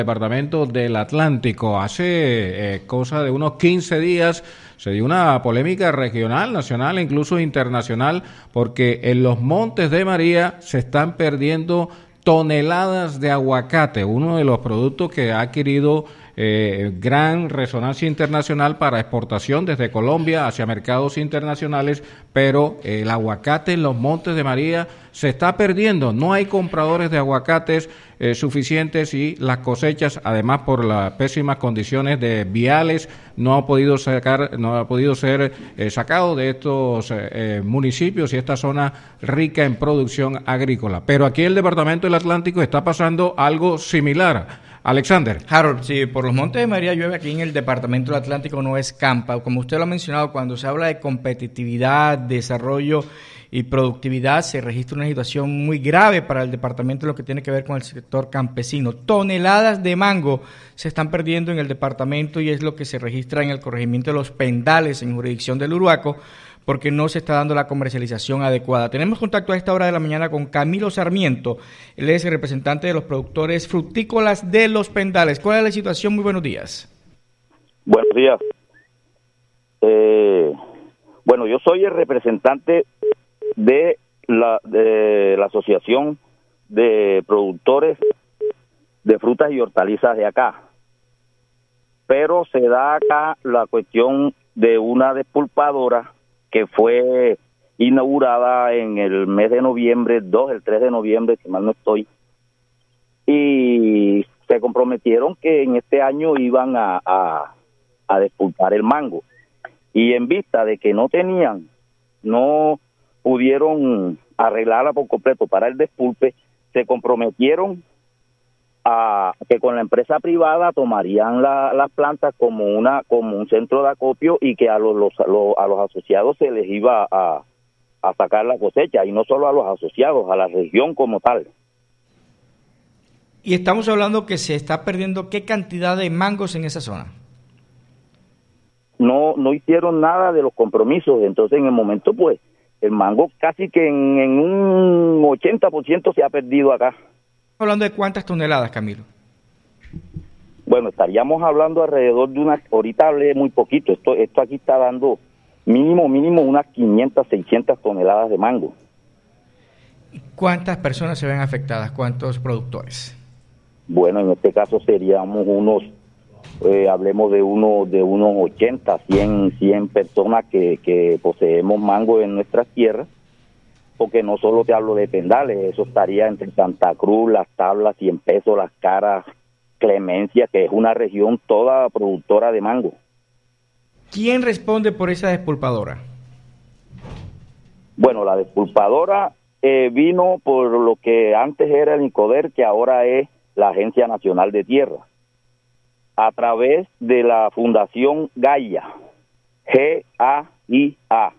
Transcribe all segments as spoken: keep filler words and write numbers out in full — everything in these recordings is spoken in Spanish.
Departamento del Atlántico. Hace eh, cosa de unos quince días se dio una polémica regional, nacional e incluso internacional, porque en los Montes de María se están perdiendo toneladas de aguacate, uno de los productos que ha adquirido eh, gran resonancia internacional para exportación desde Colombia hacia mercados internacionales, pero el aguacate en los Montes de María se está perdiendo, no hay compradores de aguacates eh, suficientes y las cosechas, además por las pésimas condiciones de viales, no ha podido sacar, no ha podido ser eh, sacado de estos eh, municipios y esta zona rica en producción agrícola. Pero aquí en el Departamento del Atlántico está pasando algo similar. Alexander. Harold, sí, por los Montes de María llueve, aquí en el Departamento del Atlántico no escampa. Como usted lo ha mencionado, cuando se habla de competitividad, desarrollo y productividad, se registra una situación muy grave para el departamento en lo que tiene que ver con el sector campesino. Toneladas de mango se están perdiendo en el departamento y es lo que se registra en el corregimiento de Los Pendales, en jurisdicción del Uruaco, porque no se está dando la comercialización adecuada. Tenemos contacto a esta hora de la mañana con Camilo Sarmiento, él es el representante de los productores frutícolas de Los Pendales. ¿Cuál es la situación? Muy buenos días. Buenos días. Eh, bueno, yo soy el representante de la, de la Asociación de Productores de Frutas y Hortalizas de acá, pero se da acá la cuestión de una despulpadora que fue inaugurada en el mes de noviembre, dos, el tres de noviembre, si mal no estoy, y se comprometieron que en este año iban a, a, a despulpar el mango, y en vista de que no tenían, no pudieron arreglarla por completo para el despulpe, se comprometieron a que con la empresa privada tomarían la, las plantas como una como un centro de acopio y que a los, los, los a los asociados se les iba a, a sacar la cosecha, y no solo a los asociados, a la región como tal. Y estamos hablando que se está perdiendo ¿qué cantidad de mangos en esa zona? No no hicieron nada de los compromisos, entonces en el momento pues el mango casi que en, en un ochenta por ciento se ha perdido acá. Hablando de cuántas toneladas, Camilo. Bueno, estaríamos hablando alrededor de unas, ahorita hablé muy poquito, esto esto aquí está dando mínimo, mínimo unas quinientas, seiscientas toneladas de mango. ¿Cuántas personas se ven afectadas? ¿Cuántos productores? Bueno, en este caso seríamos unos, eh, hablemos de uno, de unos ochenta, cien, cien personas que, que poseemos mango en nuestras tierras, porque no solo te hablo de Pendales, eso estaría entre Santa Cruz, Las Tablas, Cien Pesos, Las Caras, Clemencia, que es una región toda productora de mango. ¿Quién responde por esa despulpadora? Bueno, la despulpadora eh, vino por lo que antes era el INCODER, que ahora es la Agencia Nacional de Tierra, a través de la Fundación Gaia, G A I A.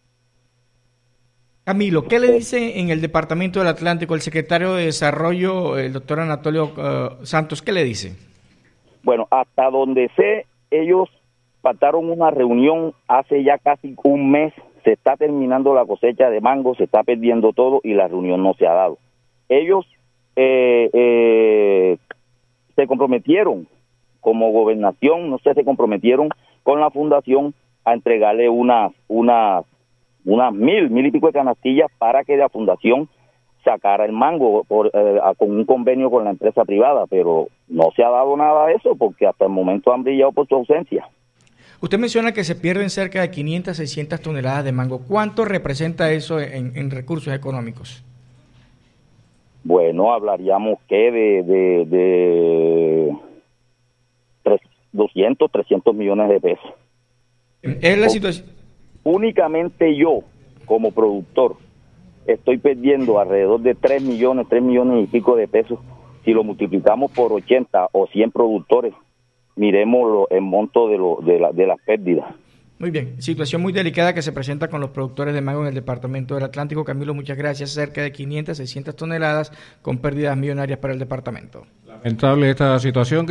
Camilo, ¿qué le dice en el Departamento del Atlántico el secretario de Desarrollo, el doctor Anatolio uh, Santos? ¿Qué le dice? Bueno, hasta donde sé, ellos pactaron una reunión hace ya casi un mes, se está terminando la cosecha de mango, se está perdiendo todo y la reunión no se ha dado. Ellos eh, eh, se comprometieron como gobernación, no sé, se comprometieron con la fundación a entregarle unas, unas, unas mil, mil y pico de canastillas para que la fundación sacara el mango por, eh, con un convenio con la empresa privada, pero no se ha dado nada de eso porque hasta el momento han brillado por su ausencia. Usted menciona que se pierden cerca de quinientas, seiscientas toneladas de mango. ¿Cuánto representa eso en, en recursos económicos? Bueno, hablaríamos que de, de, de tres, doscientos, trescientos millones de pesos. Es la situación. Únicamente yo, como productor, estoy perdiendo alrededor de tres millones, tres millones y pico de pesos. Si lo multiplicamos por ochenta o cien productores, miremos lo, el monto de, lo, de, la, de las pérdidas. Muy bien, situación muy delicada que se presenta con los productores de mango en el Departamento del Atlántico. Camilo, muchas gracias. Cerca de quinientas, seiscientas toneladas con pérdidas millonarias para el departamento. Lamentable esta situación.